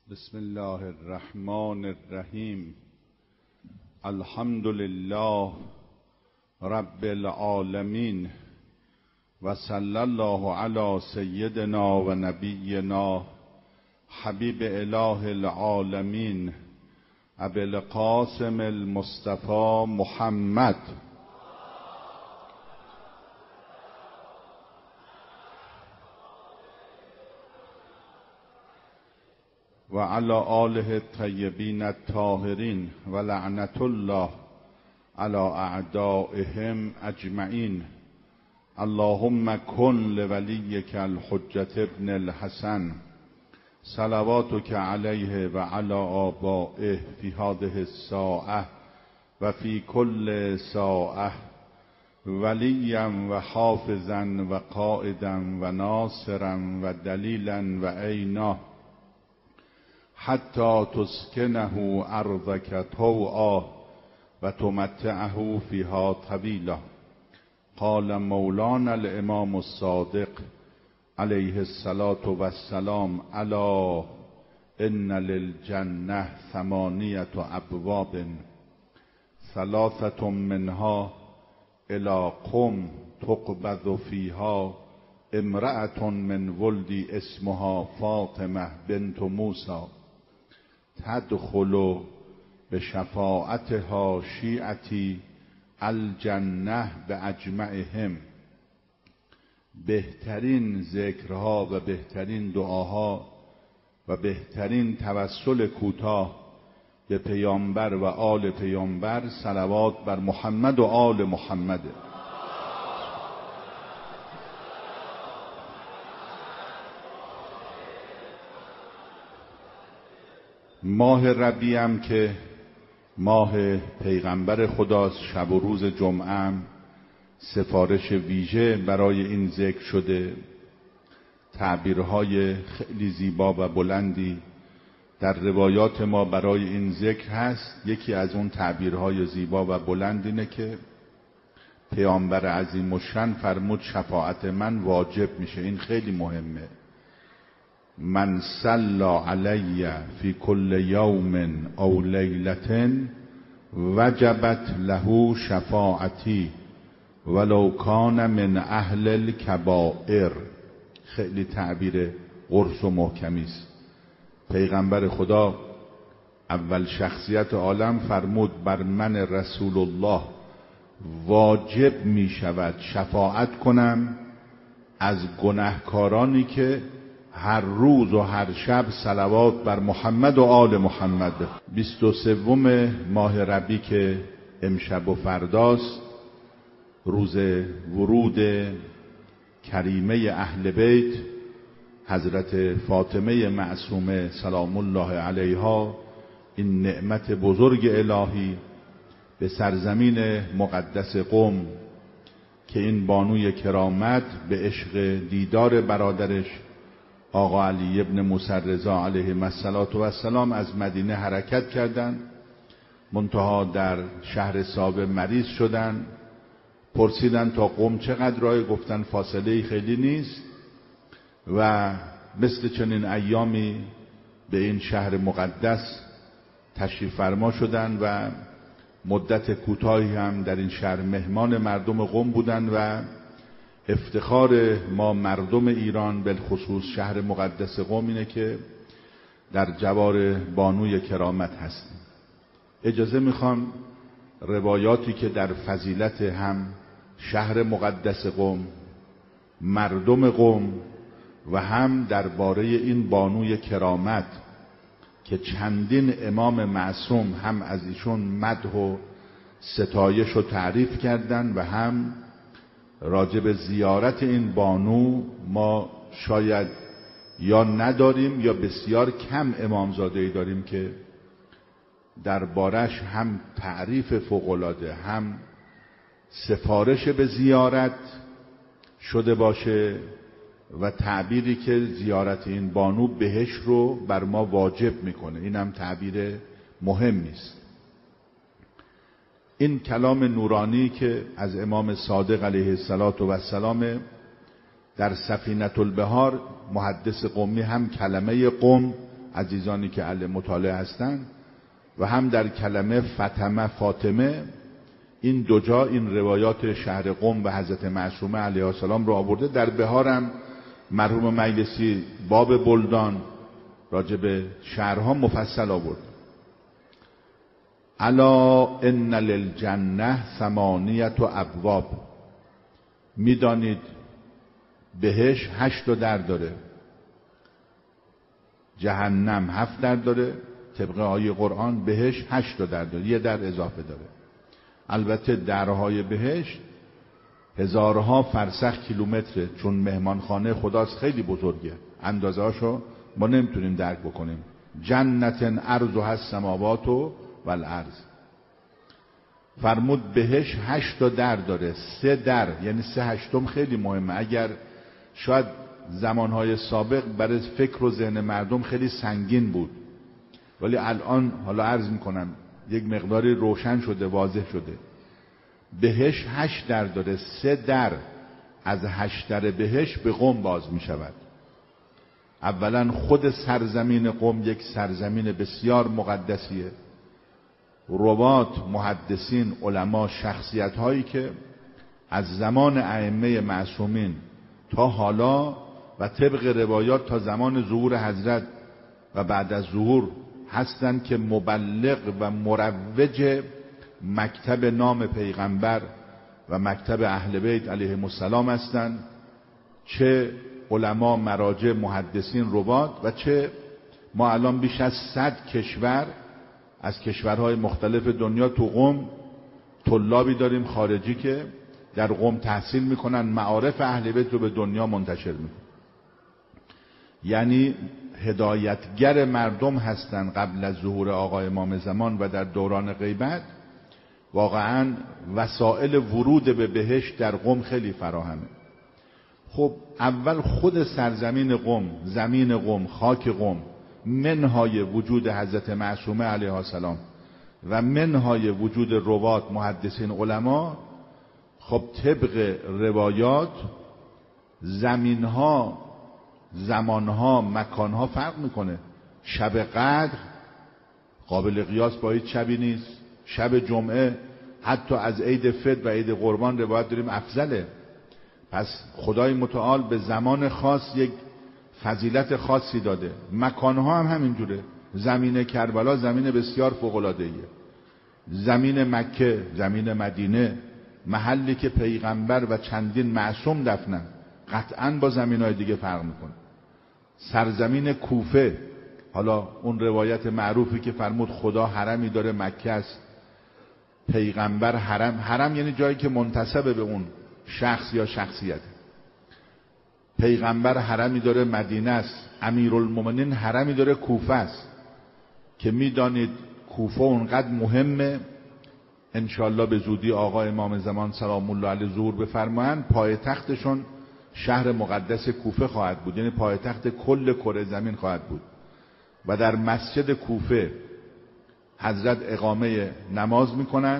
بسم الله الرحمن الرحیم. الحمد لله رب العالمین و صلی الله علی سیدنا و نبینا حبیب اله العالمین ابی القاسم المصطفى محمد و علی آله الطیبین الطاهرین و لعنت الله علی اعدائهم اجمعین. اللهم کن لولیک الحجة ابن الحسن صلواتک علیه و علی آبائه فی هذه الساعة و فی کل ساعة ولیا و حافظا و قائدا و ناصرا و دلیلا و عینا حتی تسکنه ارضک طوعا و تمتعه فیها طویلا. قال مولانا الامام الصادق علیه الصلاة والسلام الا ان للجنة 8 ابواب ثلاثة منها الى قم تقبض فیها امرأة من ولدی اسمها فاطمه بنت موسی تدخل بشفاعتها شیعتی الجنه باجمعهم. بهترین ذکرها و بهترین دعاها و بهترین توسل کوتاه به پیامبر و آل پیامبر صلوات بر محمد و آل محمد. ماه ربیع هم که ماه پیغمبر خداست، شب و روز جمعه هم سفارش ویژه برای این ذکر شده. تعبیرهای خیلی زیبا و بلندی در روایات ما برای این ذکر هست. یکی از اون تعبیرهای زیبا و بلند اینه که پیامبر عظیم الشأن فرمود شفاعت من واجب میشه. این خیلی مهمه. من صلی علی فی کل یوم او لیلة وجبت له شفاعتی ولو کان من اهل الکبائر. خیلی تعبیر قرص و محکمی است. پیغمبر خدا اول شخصیت عالم فرمود بر من رسول الله واجب می شود شفاعت کنم از گناهکارانی که هر روز و هر شب صلوات بر محمد و آل محمد. 23 ماه ربیع که امشب و فرداست، روز ورود کریمه اهل بیت حضرت فاطمه معصومه سلام الله علیها، این نعمت بزرگ الهی به سرزمین مقدس قم که این بانوی کرامت به عشق دیدار برادرش آقا علی ابن موسی رضا علیه السلام از مدینه حرکت کردند، منتها در شهر سابه مریض شدند. پرسیدن تا قم چقدر راه؟ گفتن فاصله خیلی نیست و مثل چنین ایامی به این شهر مقدس تشریف فرما شدند و مدت کوتاهی هم در این شهر مهمان مردم قم بودند و افتخار ما مردم ایران بالخصوص شهر مقدس قم اینه که در جوار بانوی کرامت هستیم. اجازه میخوام روایاتی که در فضیلت هم شهر مقدس قم، مردم قم و هم درباره این بانوی کرامت که چندین امام معصوم هم از ایشون مدح و ستایش و تعریف کردن و هم راجب زیارت این بانو ما شاید یا نداریم یا بسیار کم امامزاده‌ای داریم که دربارش هم تعریف فوق‌العاده هم سفارش به زیارت شده باشه و تعبیری که زیارت این بانو بهش رو بر ما واجب میکنه. این هم تعبیر مهمی است. این کلام نورانی که از امام صادق علیه السلام در سفینة البحار محدث قمی هم کلمه قم عزیزانی که اهل مطالعه هستند و هم در کلمه فتمه فاطمه این دو جا این روایات شهر قم و حضرت معصومه علیها السلام رو آورده. در بهارم مرحوم مجلسی باب بلدان راجع به شهرها مفصل آورد. الا ان للجنه 8 ابواب، میدانید بهش 8 در داره، جهنم 7 در داره، طبق آیه قرآن بهش 8 در داره، 1 در اضافه داره. البته درهای بهشت هزارها فرسخ کیلومتره، چون مهمانخانه خداست خیلی بزرگه، اندازه هاشو ما نمیتونیم درک بکنیم. جنت عرضها السماوات والارض. فرمود بهش 8 در داره، 3 در، یعنی 3/8 خیلی مهمه. اگر شاید زمانهای سابق برای فکر و ذهن مردم خیلی سنگین بود، ولی الان حالا عرض میکنم یک مقداری روشن شده، واضح شده. بهش 8 در داره، 3 در از 8 در بهش به قم باز میشود. اولا خود سرزمین قم یک سرزمین بسیار مقدسیه. روات، محدثین، علما، شخصیت هایی که از زمان ائمه معصومین تا حالا و طبق روایات تا زمان ظهور حضرت و بعد از ظهور هستند که مبلغ و مروج مکتب نام پیغمبر و مکتب اهل بیت علیهم السلام هستند، چه علما، مراجع، محدثین، روات و چه ما الان بیش از 100 کشور از کشورهای مختلف دنیا تو قم طلابی داریم خارجی که در قم تحصیل میکنن، معارف اهل بیت رو به دنیا منتشر میکنن. یعنی هدایتگر مردم هستند قبل از ظهور آقا امام زمان و در دوران غیبت. واقعا وسایل ورود به بهشت در قم خیلی فراهمه. خب اول خود سرزمین قم، زمین قم، خاک قم، منهای وجود حضرت معصومه علیها السلام و منهای وجود روات، محدثین، علما، خب طبق روایات زمینها، زمانها، مکانها فرق میکنه. شب قدر قابل قیاس با هیچ شبی نیست. شب جمعه حتی از عید فطر و عید قربان روایت داریم افضله. پس خدای متعال به زمان خاص یک فضیلت خاصی داده. مکانها هم همینجوره. زمین کربلا زمین بسیار فوق‌العاده‌ایه. زمین مکه، زمین مدینه، محلی که پیغمبر و چندین معصوم دفنن، قطعاً با زمین‌های دیگه فرق میکنه. سرزمین کوفه، حالا اون روایت معروفی که فرمود خدا حرمی داره مکه است، پیغمبر حرم یعنی جایی که منتسب به اون شخص یا شخصیت. پیغمبر حرمی داره مدینه است، امیرالمومنین حرمی داره کوفه است که میدانید کوفه اونقدر مهمه. انشالله به زودی آقا امام زمان سلام الله علیه ظهور بفرمایند، پایتختشون شهر مقدس کوفه خواهد بود، یعنی پایتخت کل کره زمین خواهد بود. و در مسجد کوفه حضرت اقامه نماز میکنن.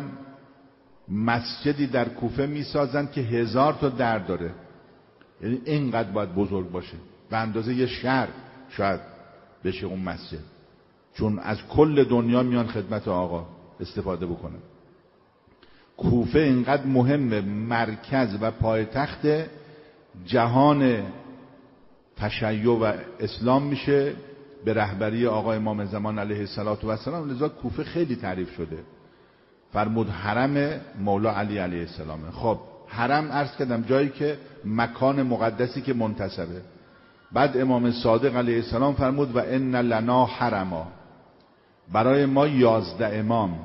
مسجدی در کوفه میسازن که 1000 تا در داره، یعنی اینقدر باید بزرگ باشه، به اندازه یه شهر شاید بشه اون مسجد، چون از کل دنیا میان خدمت آقا استفاده بکنن. کوفه اینقدر مهمه، مرکز و پایتخت جهان تشیع و اسلام میشه به رهبری آقا امام زمان علیه السلام. لذا کوفه خیلی تعریف شده. فرمود حرم مولا علی علیه السلامه. خب حرم عرض کردم جایی که مکان مقدسی که منتسبه. بعد امام صادق علیه السلام فرمود و ان لنا حرما، برای ما 11 امام.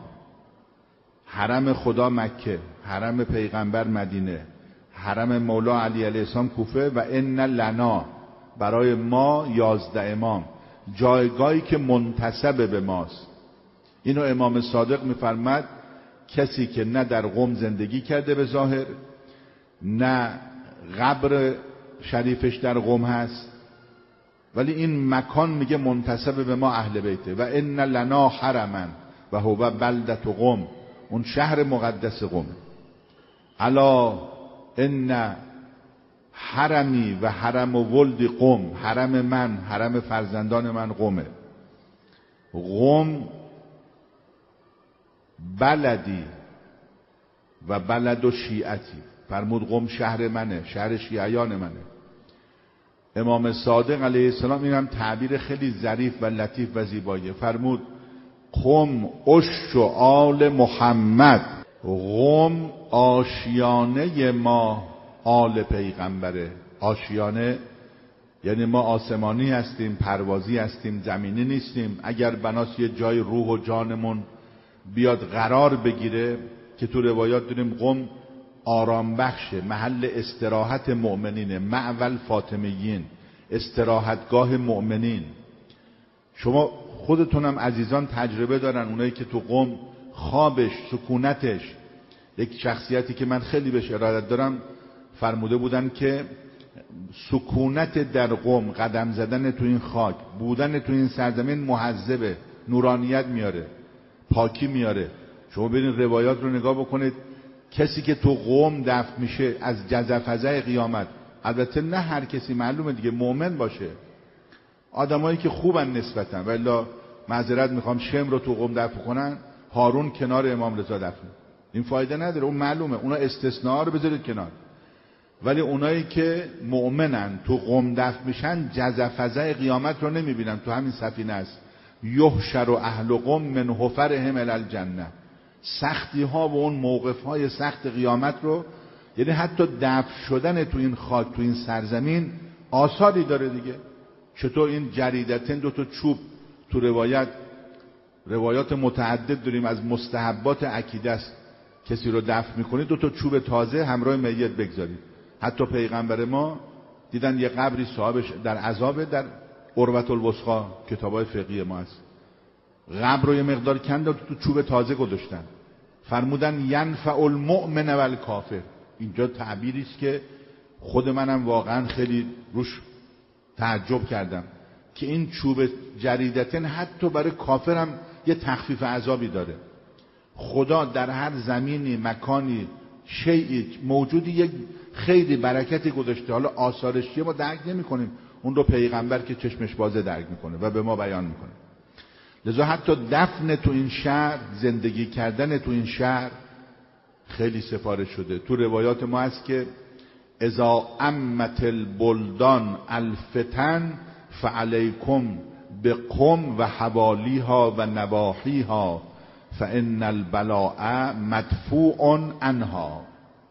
حرم خدا مکه، حرم پیغمبر مدینه، حرم مولا علی علیه السلام کوفه و ان لنا، برای ما 11 امام، جایگاهی که منتسب به ماست. اینو امام صادق میفرماد کسی که نه در قم زندگی کرده به ظاهر، نه قبر شریفش در قم هست، ولی این مکان میگه منتسب به ما اهل بیته. و ان لنا حرما و هو بلدة قم، اون شهر مقدس قم. الا ان حرمی و حرم ولد قم، حرم من، حرم فرزندان من قمه. قم بلدی و بلد و شیعتی. فرمود قم شهر منه، شهر شیعیان منه. امام صادق علیه السلام این هم تعبیر خیلی ظریف و لطیف و زیباییه. فرمود قم عش و آل محمد. قم آشیانه ما آل پیغمبره. آشیانه یعنی ما آسمانی هستیم، پروازی هستیم، زمینی نیستیم. اگر بناس یه جای روح و جانمون بیاد قرار بگیره، که تو روایات دونیم قم آرام بخشه، محل استراحت مؤمنینه، معول فاطمیین، استراحتگاه مؤمنین. شما خودتونم عزیزان تجربه دارن، اونایی که تو قم خوابش، سکونتش. یک شخصیتی که من خیلی بهش ارادت دارم فرموده بودن که سکونت در قم، قدم زدن تو این خاک، بودن تو این سرزمین محذبه، نورانیت میاره، پاکی میاره. شما برین روایات رو نگاه بکنید، کسی که تو قم دفن میشه از جزفزه قیامت، البته نه هر کسی، معلومه دیگه، مؤمن باشه، آدمایی که خوبن نسبتا، ولی معذرت میخوام شم رو تو قم دفن کنن، هارون کنار امام رضا دفن، این فایده نداره، اون معلومه، اونا استثناء رو بذارید کنار. ولی اونایی که مؤمنن تو قم دفن میشن جزفزه قیامت رو نمیبینن. تو همین سفینه است، یحشر اهل قم من حفرهم الی الجنه. سختی ها و اون موقف های سخت قیامت رو، یعنی حتی دفن شدن تو این خاک، تو این سرزمین آثاری داره دیگه. چطور این جریدتن، دو تا چوب تو روایات متعدد داریم از مستحبات عقیده است، کسی رو دفن میکنید دو تا چوب تازه همراه میت بگذارید. حتی پیغمبر ما دیدن یه قبری صاحبش در عذاب، در عروة الوثقی کتابای فقهی ما است، قبر رو یه مقدار کند و تو چوب تازه گذاشتن، فرمودن ینفع المؤمن و الکافر. اینجا تعبیری است که خود منم واقعا خیلی روش تعجب کردم که این چوب جریدتن حتی برای کافرم یه تخفیف عذابی داره. خدا در هر زمینی، مکانی، شیئی موجودی یک خیلی برکتی گذاشته. حالا آثارش چیه ما درک نمی کنیم، اون رو پیغمبر که چشمش بازه درک میکنه و به ما بیان میکنه. لذا حتی دفن تو این شهر، زندگی کردن تو این شهر خیلی سفارش شده. تو روایات ما هست که اذا امت البلدان الفتن فعلیکم بقم و حوالیها و نواحیها فان البلاء مدفوع عنها.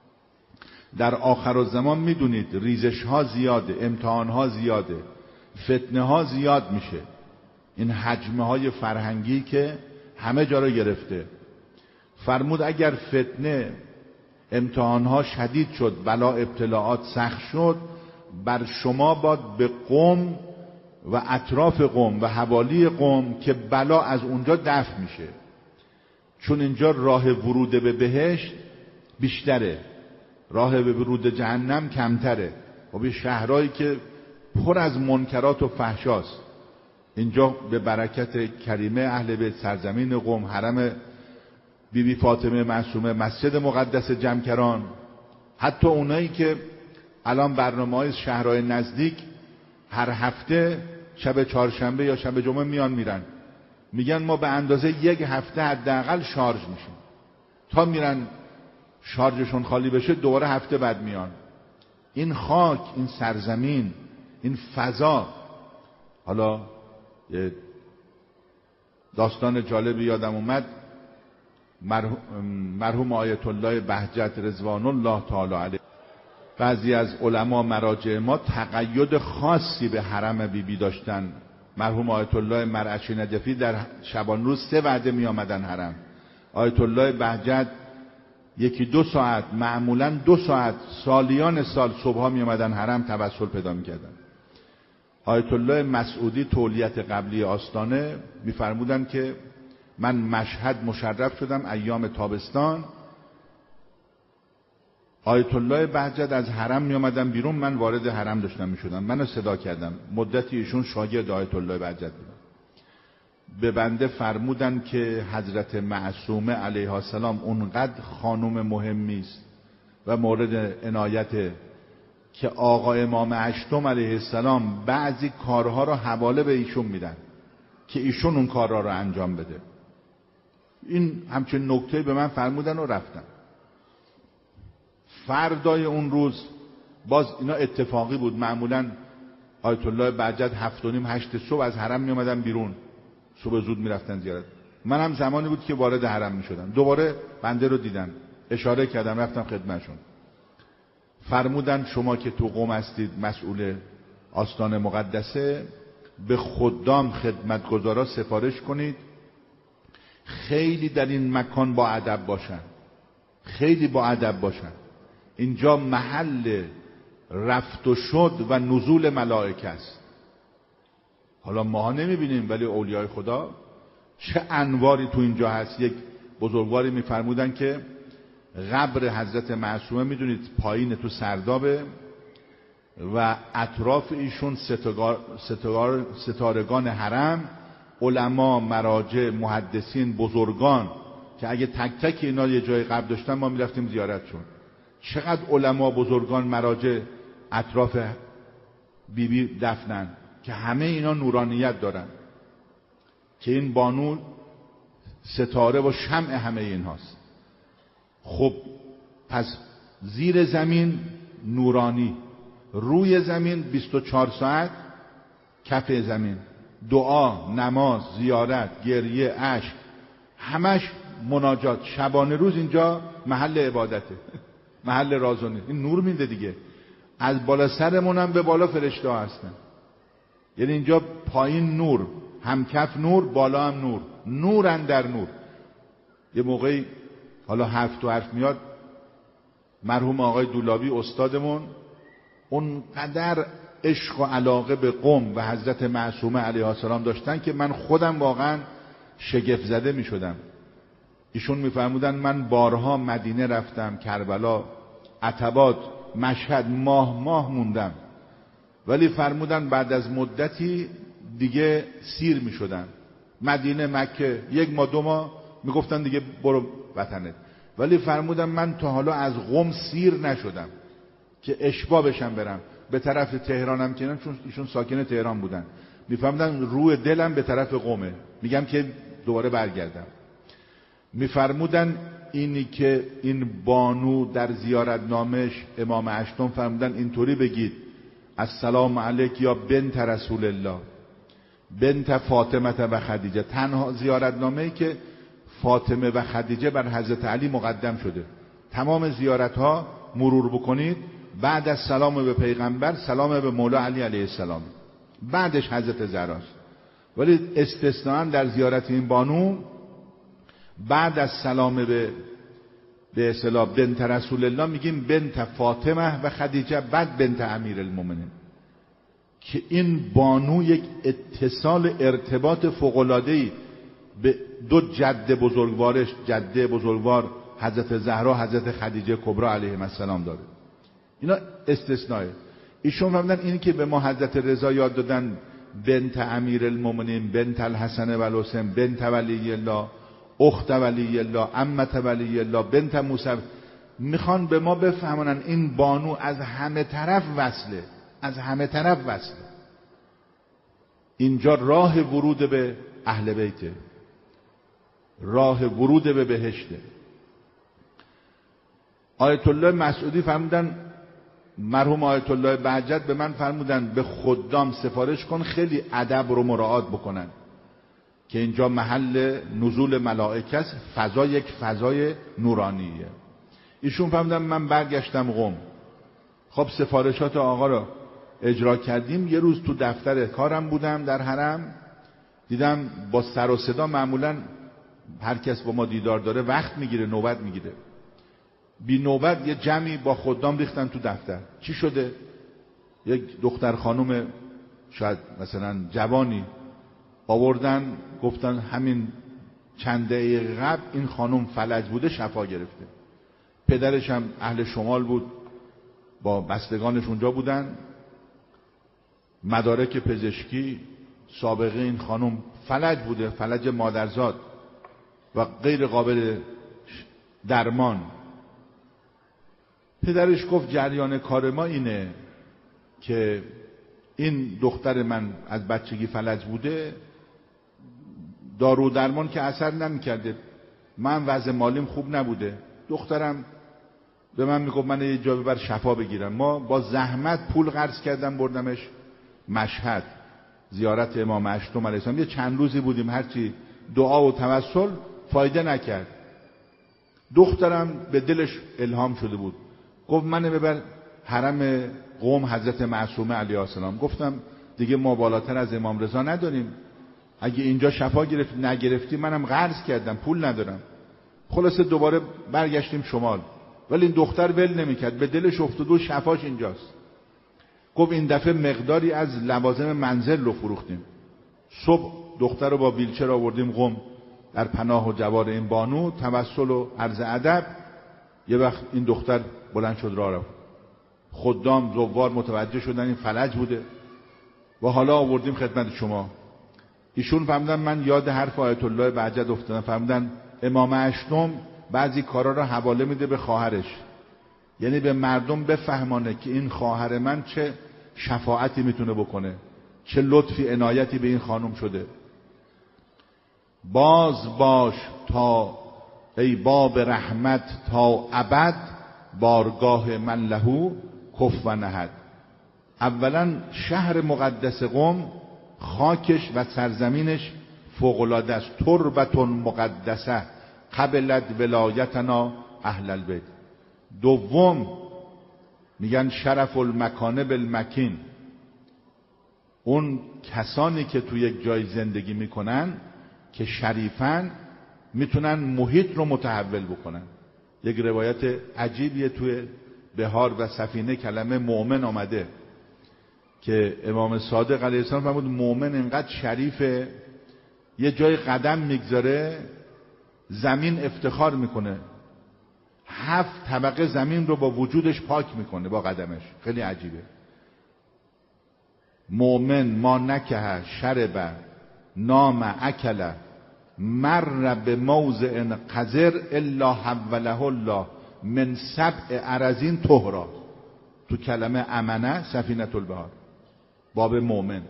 در آخر الزمان میدونید ریزش ها زیاده، امتحان ها زیاده، فتنه ها زیاد میشه. این حجمه های فرهنگی که همه جا رو گرفته. فرمود اگر فتنه، امتحان ها شدید شد، بلا ابتلاعات سخت شد، بر شما باید به قم و اطراف قم و حوالی قم که بلا از اونجا دفع میشه، چون اینجا راه ورود به بهشت بیشتره، راه به ورود جهنم کمتره. و به شهرهایی که پر از منکرات و فحشاست، اینجا به برکت کریمه اهل بیت، سرزمین قم، حرم بیبی فاطمه معصومه، مسجد مقدس جمکران، حتی اونایی که الان برنامه‌های شهرهای نزدیک هر هفته شب چهارشنبه یا شب جمعه میان میرن، میگن ما به اندازه یک هفته حداقل شارژ میشیم، تا میرن شارژشون خالی بشه دوباره هفته بعد میان. این خاک، این سرزمین، این فضا. حالا داستان جالبی یادم اومد، مرحوم آیت الله بهجت رضوان الله تعالی علیه، بعضی از علما مراجع ما تقید خاصی به حرم بیبی داشتن. مرحوم آیت الله مرعشی نجفی در شبان روز 3 وعده می آمدن حرم. آیت الله بهجت 1-2 ساعت، معمولا 2 ساعت، سالیان سال صبحا می آمدن حرم، توسل پیدا می کردن. آیت الله مسعودی تولیت قبلی آستانه میفرمودن که من مشهد مشرف شدم ایام تابستان، آیت الله بهجت از حرم می آمدن بیرون، من وارد حرم داشتم می شدم، منو صدا کردم. مدتی ایشون شاگرد آیت الله بهجت بودن. به بنده فرمودن که حضرت معصومه علیها السلام اونقدر خانم مهمی است و مورد عنایت که آقا امام هشتم علیه السلام بعضی کارها رو حواله به ایشون میدن که ایشون اون کارا رو انجام بده. این همچین نکته به من فرمودن و رفتم. فردای اون روز باز اینا اتفاقی بود. معمولا آیت الله بهجت 7:30 8 صبح از حرم می اومدن بیرون، صبح زود میرفتن زیارت. من هم زمانی بود که وارد حرم می شدم. دوباره بنده رو دیدم، اشاره کردم، رفتم خدمتشون. فرمودن شما که تو قم هستید مسئول آستان مقدسه، به خدام خدمتگزارا سفارش کنید خیلی در این مکان با ادب باشن، خیلی با ادب باشن. اینجا محل رفت و شد و نزول ملائکه است. حالا ماها نمیبینیم، ولی اولیای خدا چه انواری تو اینجا هست. یک بزرگواری میفرمودن که قبر حضرت معصومه میدونید پایین تو سردابه و اطراف ایشون ستارگان حرم، علما، مراجع، محدثین، بزرگان که اگه تک تک اینا یه جای قبر داشتن ما میرفتیم زیارتشون. چقدر علما، بزرگان، مراجع اطراف بیبی دفنن که همه اینا نورانیت دارن، که این بانو ستاره و شمع همه اینهاست. خب پس زیر زمین نورانی، روی زمین 24 ساعت کف زمین، دعا، نماز، زیارت، گریه، اشک، همش مناجات. شبانه روز اینجا محل عبادته، محل رازونه. این نور میده دیگه. از بالا سرمون هم به بالا فرشته ها هستن. یعنی اینجا پایین نور، هم کف نور، بالا هم نور، نور اندر نور. یه موقعی حالا حرف میاد، مرحوم آقای دولابی استادمون اونقدر عشق و علاقه به قم و حضرت معصومه علیها السلام داشتن که من خودم واقعا شگفت زده می شدم. ایشون میفرمودن من بارها مدینه رفتم، کربلا، عتبات، مشهد، ماه موندم، ولی فرمودن بعد از مدتی دیگه سیر می شدن. مدینه، مکه 1 ماه 2 ماه میگفتن دیگه برو وطنت، ولی فرمودن من تا حالا از قم سیر نشدم که اشباع بشم برم به طرف تهرانم، که چون ایشون ساکن تهران بودن. میفهمدن روی دلم به طرف قمه، میگم که دوباره برگردم. میفرمودن اینی که این بانو در زیارت نامش امام اشتم فرمودن اینطوری بگید: السلام علیک یا بنت رسول الله، بنت فاطمه و خدیجه. تنها زیارت نامه‌ای که فاطمه و خدیجه بر حضرت علی مقدم شده. تمام زیارت ها مرور بکنید، بعد از سلام به پیغمبر سلام به مولا علی علیه السلام، بعدش حضرت زهراست. ولی استثناء در زیارت این بانو بعد از سلام به اصطلاح بنت رسول الله میگیم بنت فاطمه و خدیجه، بعد بنت امیر المؤمنین، که این بانو یک اتصال ارتباط فوق‌العاده‌ای به 2 جد بزرگوارش، جده بزرگوار حضرت زهرا، حضرت خدیجه کبری علیهم السلام داره. اینا استثناء. ایشون فرمودن اینی که به ما حضرت رضا یاد دادن بنت امیر المؤمنین، بنت الحسن و الحسین، بنت ولی الله، اخت ولی الله، عمت ولی الله، بنت موسی، میخوان به ما بفهمونن این بانو از همه طرف وصله، از همه طرف وصله. اینجا راه ورود به اهل بیته، راه ورود به بهشته. آیت الله مسعودی فرمودن، مرحوم آیت الله بهجت به من فرمودن به خدام سفارش کن خیلی ادب رو مراعات بکنن که اینجا محل نزول ملائکه است، فضا یک فضای نورانیه. ایشون فرمودن من برگشتم قم. خب سفارشات آقا رو اجرا کردیم. یه روز تو دفتر کارم بودم در حرم، دیدم با سر و صدا، معمولا هر کس با ما دیدار داره وقت میگیره، نوبت میگیره، بی نوبت یه جمعی با خدام ریختن تو دفتر. چی شده؟ یک دختر خانم شاید مثلا جوانی آوردن، گفتن همین چند دقیقه قبل این خانم فلج بوده، شفا گرفته. پدرش هم اهل شمال بود، با بستگانش اونجا بودن، مدارک پزشکی، سابقه این خانم فلج بوده، فلج مادرزاد و غیر قابل درمان. پدرش گفت جریان کار ما اینه که این دختر من از بچگی فلج بوده، دارو درمان که اثر نمیکرده. من وضع مالیم خوب نبوده، دخترم به من میگفت من یه جا ببر شفا بگیرم. ما با زحمت پول قرض کردم بردمش مشهد زیارت امام هشتم علیه السلام. یه چند روزی بودیم، هرچی دعا و توسل فایده نکرد. دخترم به دلش الهام شده بود، گفت منو ببر حرم قم حضرت معصومه علیه السلام. گفتم دیگه ما بالاتر از امام رضا نداریم، اگه اینجا شفا نگرفتی منم قرض کردم پول ندارم. خلاصه دوباره برگشتیم شمال، ولی این دختر ول نمیکرد، به دلش افتاد و شفاش اینجاست. گفت این دفعه مقداری از لوازم منزل رو فروختیم. صبح دختر رو با ویلچر آوردیم قم در پناه و جوار این بانو، توسل و عرض ادب. یه وقت این دختر بلند شد راه رفت. خدام زوار متوجه شدن این فلج بوده و حالا آوردیم خدمت شما. ایشون فهمیدن من یاد حرف آیت الله بهجت افتادم، فهمیدن امام هشتم بعضی کارا رو حواله میده به خواهرش، یعنی به مردم بفهمانه که این خواهر من چه شفاعتی میتونه بکنه، چه لطفی عنایتی به این خانم شده. باز باش تا ای باب رحمت تا ابد، بارگاه من لهو کف و نهد. اولا شهر مقدس قم خاکش و سرزمینش فوق‌العاده است. تربتون مقدسه قبلت ولایتنا اهل البیت. دوم میگن شرف المکان بالمکین، اون کسانی که تو یک جای زندگی میکنن که شریفن میتونن محیط رو متحول بکنن. یک روایت عجیبیه توی بهار و سفینه کلمه مؤمن آمده که امام صادق علیه السلام فرمود مؤمن اینقدر شریفه یه جای قدم میگذاره زمین افتخار میکنه، 7 طبقه زمین رو با وجودش پاک میکنه با قدمش. خیلی عجیبه. مؤمن ما نکه شرب نام اکله مر به موضع قذر الا حوله الله من 7 ارضین طهرا. تو کلمه امنه سفینه البحار باب مؤمن.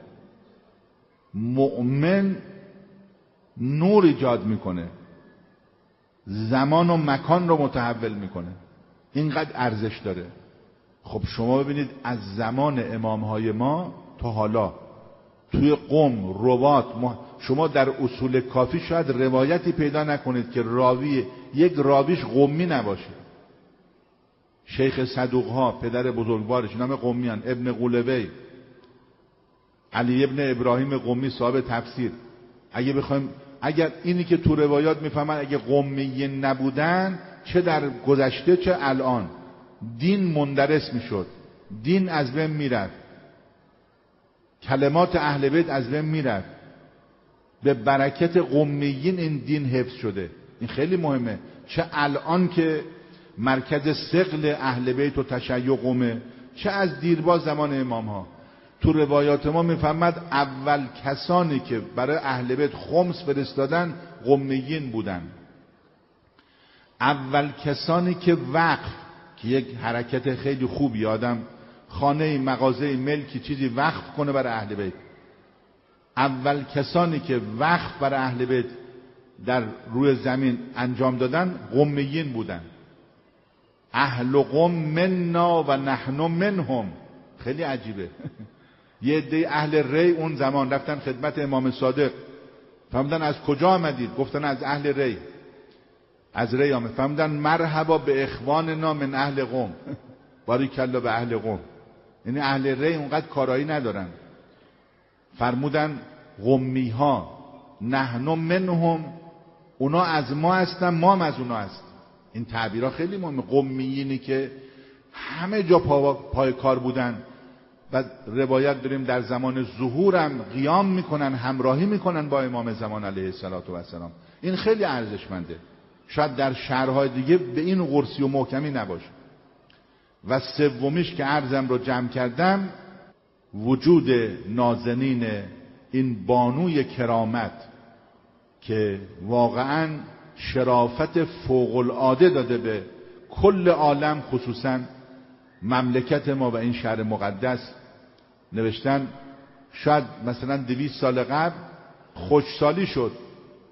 مؤمن نور ایجاد میکنه، زمان و مکان رو متحول میکنه، اینقدر ارزش داره. خب شما ببینید از زمان امامهای ما تا حالا توی قم رباط شما در اصول کافی شاید روایتی پیدا نکنید که یک راویش قمی نباشه. شیخ صدوقها پدر بزرگوارش نام قمیان، ابن قولوی، علی ابن ابراهیم قمی صاحب تفسیر. اگر اینی که تو روایات میفهمن اگه قمیین نبودن چه در گذشته چه الان دین مندرس میشد، دین از بین میرفت، کلمات اهل بیت از بین میرفت. به برکت قمیین این دین حفظ شده. این خیلی مهمه. چه الان که مرکز ثقل اهل بیت و تشیع قمه، چه از دیرباز زمان امام ها. تو روایات ما میفهمد اول کسانی که برای اهل بیت خمس فرستادن قمیین بودن. اول کسانی که وقف، که یک حرکت خیلی خوبی، آدم خانه مغازه ملکی چیزی وقف کنه برای اهل بیت، اول کسانی که وقف برای اهل بیت در روی زمین انجام دادن قمیین بودن. اهل قم مننا و نحن منهم. خیلی عجیبه. یه عده اهل ری اون زمان رفتن خدمت امام صادق، فهمیدن از کجا آمدید؟ گفتن از اهل ری. از ری آمد. فهمیدن مرحبا به اخواننا من اهل قم. باریکالله به اهل قم. یعنی اهل ری اونقدر کارایی ندارن. فرمودن قمی ها نحن منهم، اونا از ما هستن ما هم از اونا هست. این تعبیرها خیلی مهمه. قمیینی که همه جا پای کار بودن و روایت داریم در زمان ظهورم قیام میکنن، همراهی میکنن با امام زمان علیه السلام. این خیلی ارزشمنده. شاید در شهرهای دیگه به این قرصی و محکمی نباشه. و سومیش که عرضم رو جمع کردم، وجود نازنین این بانوی کرامت که واقعا شرافت فوق العاده داده به کل عالم، خصوصا مملکت ما و این شهر مقدس. نوشتن شاید مثلا 200 سال قبل خوشسالی شد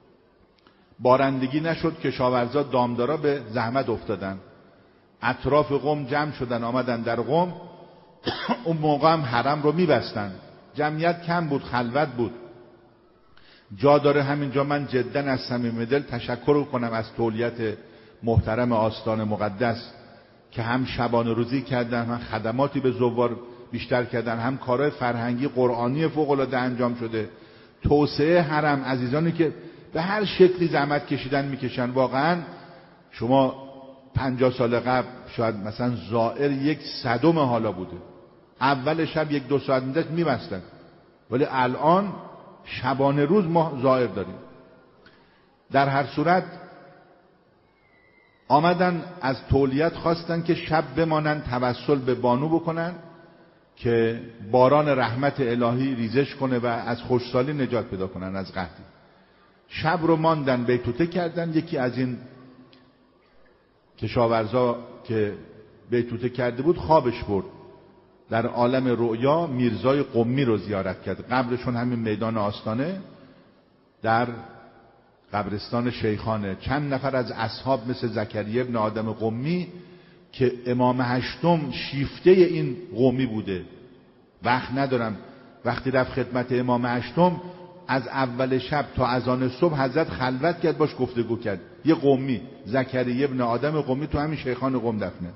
بارندگی نشد، کشاورزا دامدارا به زحمت افتادن، اطراف قم جمع شدن آمدن در قم. اون موقع هم حرم رو میبستن، جمعیت کم بود، خلوت بود. جا داره همینجا من جدا از صمیم دل تشکر کنم از تولیت محترم آستان مقدس که هم شبانه روزی کردن، هم خدماتی به زوار بیشتر کردن، هم کارهای فرهنگی قرآنی فوق العاده انجام شده. توسعه حرم، عزیزانی که به هر شکلی زحمت کشیدن میکشن. واقعا شما 50 سال قبل شاید مثلا زائر 1/100 حالا بوده، اول شب 1-2 ساعت میبستن، ولی الان شبانه روز ما زائر داریم. در هر صورت آمدن از تولیت خواستن که شب بمانن، توسل به بانو بکنن که باران رحمت الهی ریزش کنه و از خشکسالی نجات پیدا کنن، از قحطی. شب رو ماندن، بیتوته کردن. یکی از این کشاورزا که بیتوته کرده بود خوابش برد، در عالم رؤیا میرزای قمی رو زیارت کرد. قبرشون همین میدان آستانه در قبرستان شیخانه. چند نفر از اصحاب مثل زکریا ابن آدم قمی که امام هشتم شیفته این قمی بوده، وقت ندارم، وقتی رفت خدمت امام هشتم از اول شب تا اذان صبح حضرت خلوت کرد، باش گفتگو کرد. یه قمی، زکریا ابن آدم قمی، تو همین شیخان قم دفنه.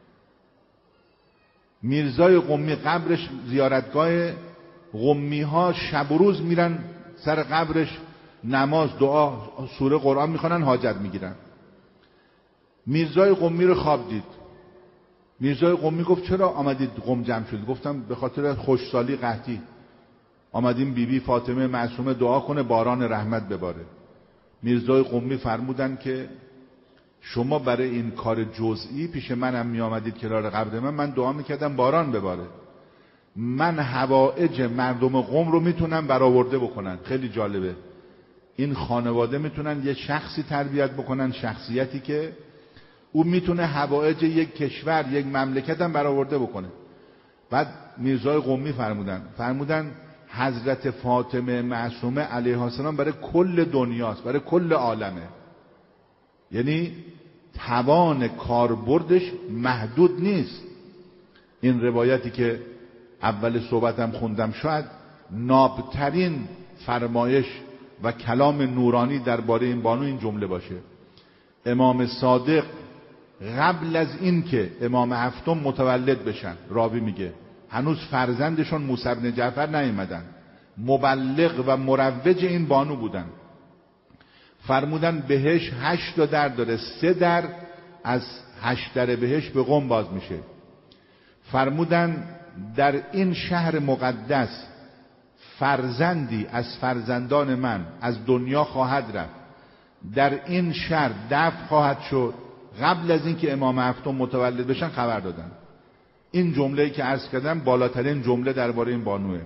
میرزای قمی قبرش زیارتگاه قمی ها شب و روز میرن سر قبرش، نماز، دعا، سوره قرآن میخونن، حاجت میگیرن. میرزای قمی رو خواب دید. میرزای قمی گفت چرا آمدید قم جمع شدید؟ گفتم به خاطر خشکسالی قحطی آمدیم بی فاطمه معصومه دعا کنه باران رحمت بباره. میرزای قمی فرمودن که شما برای این کار جزئی پیش منم می آمدید کنار قبر من دعا میکردم باران بباره. من حوائج مردم قم رو میتونم برآورده بکنن. خیلی جالبه، این خانواده میتونن یه شخصی تربیت بکنن، شخصیتی که او میتونه حوائج یک کشور، یک مملکت هم برآورده بکنه. بعد میرزای قمی فرمودن حضرت فاطمه معصومه علیها السلام برای کل دنیاست، برای کل عالمه. یعنی توان کاربردش محدود نیست. این روایتی که اول صحبتم خوندم شاید نابترین فرمایش و کلام نورانی درباره این بانو این جمله باشه. امام صادق قبل از این که امام هفتم متولد بشن، راوی میگه هنوز فرزندشون موسی بن جعفر نیامدن، مبلغ و مروج این بانو بودن. فرمودن بهش 8 در داره، 3 در از 8 در بهش به قم باز میشه. فرمودن در این شهر مقدس فرزندی از فرزندان من از دنیا خواهد رفت، در این شهر دفن خواهد شد. قبل از اینکه امام هفتم متولد بشن خبر دادن. این جمله‌ای که عرض کردم بالاترین جمله درباره این بانوه.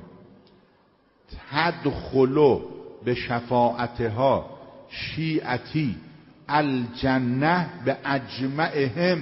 تدخلوا به شفاعتها شیعتی الجنه به اجمعهم.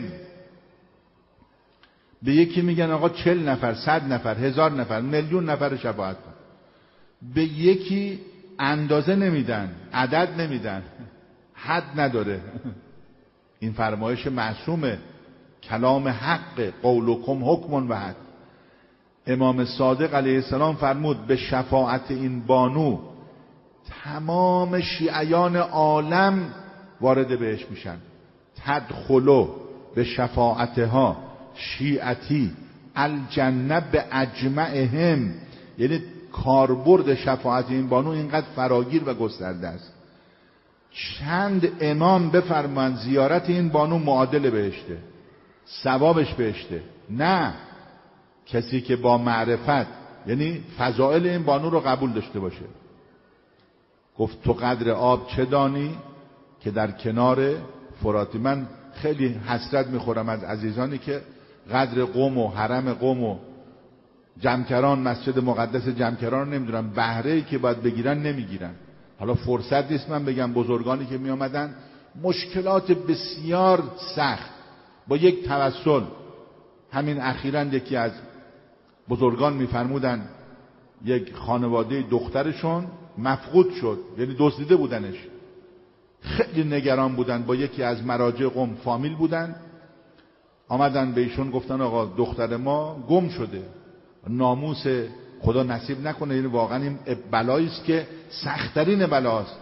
به یکی میگن آقا 40 نفر، 100 نفر، 1000 نفر، میلیون نفر شفاعت کن. به یکی اندازه نمیدن، عدد نمیدن، حد نداره. این فرمایش معصومه، کلام حق، قولکم حکم و حد. امام صادق علیه السلام فرمود به شفاعت این بانو تمام شیعیان عالم وارد بهش میشن. تدخلوا به شفاعتها شیعتی الجنه به اجمعهم. یعنی کاربرد شفاعت این بانو اینقدر فراگیر و گسترده است. چند امام بفرمان زیارت این بانو معادل بهشته، ثوابش بهشته. نه، کسی که با معرفت، یعنی فضائل این بانو رو قبول داشته باشه. گفت تو قدر آب چه دانی که در کنار فراتی. من خیلی حسرت میخورم از عزیزانی که قدر قم و حرم قم و جمکران، مسجد مقدس جمکران رو نمیدونن، بهره‌ای که باید بگیرن نمیگیرن. حالا فرصت نیست من بگم بزرگانی که میامدن مشکلات بسیار سخت با یک توسل. همین اخیراً یکی از بزرگان میفرمودن یک خانواده دخترشون مفقود شد، یعنی دزدیده بودنش. خیلی نگران بودن، با یکی از مراجع قم فامیل بودن، آمدن به ایشون گفتن آقا دختر ما گم شده، ناموس خدا نصیب نکنه، این واقعا این بلایی است که سخت‌ترین بلاست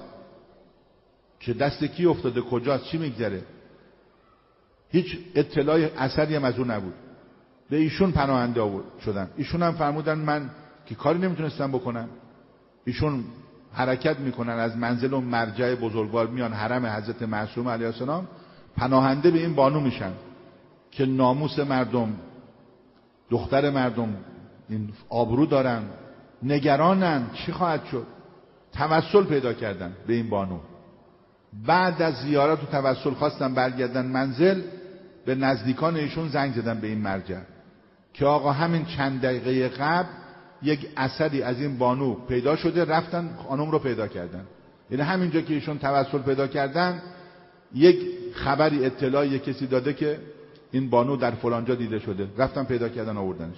که دست کی افتاده، کجاست، چی میگذره. هیچ اطلاعی اثری هم از اون نبود. به ایشون پناهنده شدن. ایشون هم فرمودن من که کاری نمیتونستم بکنم. ایشون حرکت میکنن از منزل و مرجع بزرگوار، میان حرم حضرت معصوم علیه السلام، پناهنده به این بانو میشن که ناموس مردم، دختر مردم این آبرو دارن، نگرانن چی خواهد شد. توسل پیدا کردن به این بانو. بعد از زیارت و توسل خواستن برگردن منزل، به نزدیکان ایشون زنگ زدن به این مرجع که آقا همین چند دقیقه قبل یک اثری از این بانو پیدا شده، رفتن خانم رو پیدا کردن. یعنی همینجا که ایشون توسل پیدا کردن، یک خبری اطلاعی کسی داده که این بانو در فلانجا دیده شده، رفتن پیدا کردن آوردنش.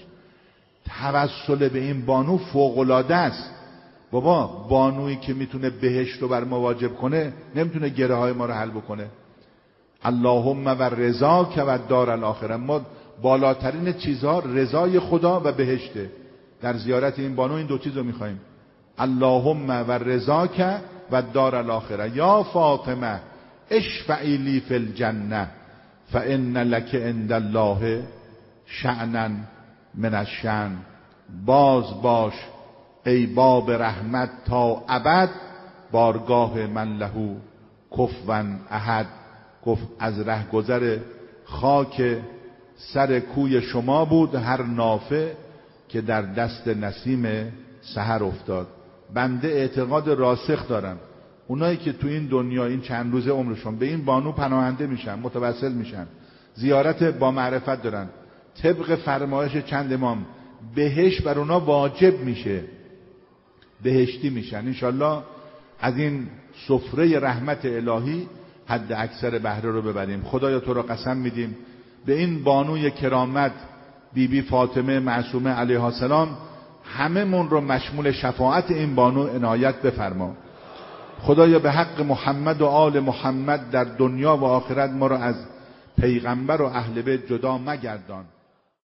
توسل به این بانو فوق‌العاده است. بابا بانویی که میتونه بهشت رو بر ما واجب کنه نمیتونه گره های ما رو حل بکنه؟ اللهم و رضاک و دار الاخره، ما بالاترین چیزها رضای خدا و بهشته. در زیارت این بانو این دو چیز رو میخوایم، اللهم و رضاک و دار الاخره. یا فاطمه اشفعی لی فی الجنه فان لک عند الله شأنا من الشأن. باز باش ای باب رحمت تا ابد، بارگاه من لهو کفوا احد. گفت از رهگذر خاک سر کوی شما بود هر نافه که در دست نسیم سحر افتاد. بنده اعتقاد راسخ دارم اونایی که تو این دنیا این چند روزه عمرشون به این بانو پناهنده میشن، متوسل میشن، زیارت با معرفت دارن، طبق فرمایش چند امام بهشت بر اونا واجب میشه، بهشتی میشن. انشالله از این سفره رحمت الهی حد اکثر بهره رو ببریم. خدایا تو را قسم میدیم به این بانوی کرامت بی بی فاطمه معصومه علیها السلام همه من رو مشمول شفاعت این بانو عنایت بفرما. خدایا به حق محمد و آل محمد در دنیا و آخرت ما رو از پیغمبر و اهل بیت جدا مگردان.